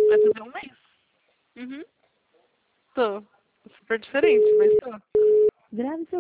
Vai fazer um mês. Uhum. Tô. Super diferente, mas tô. Grave seu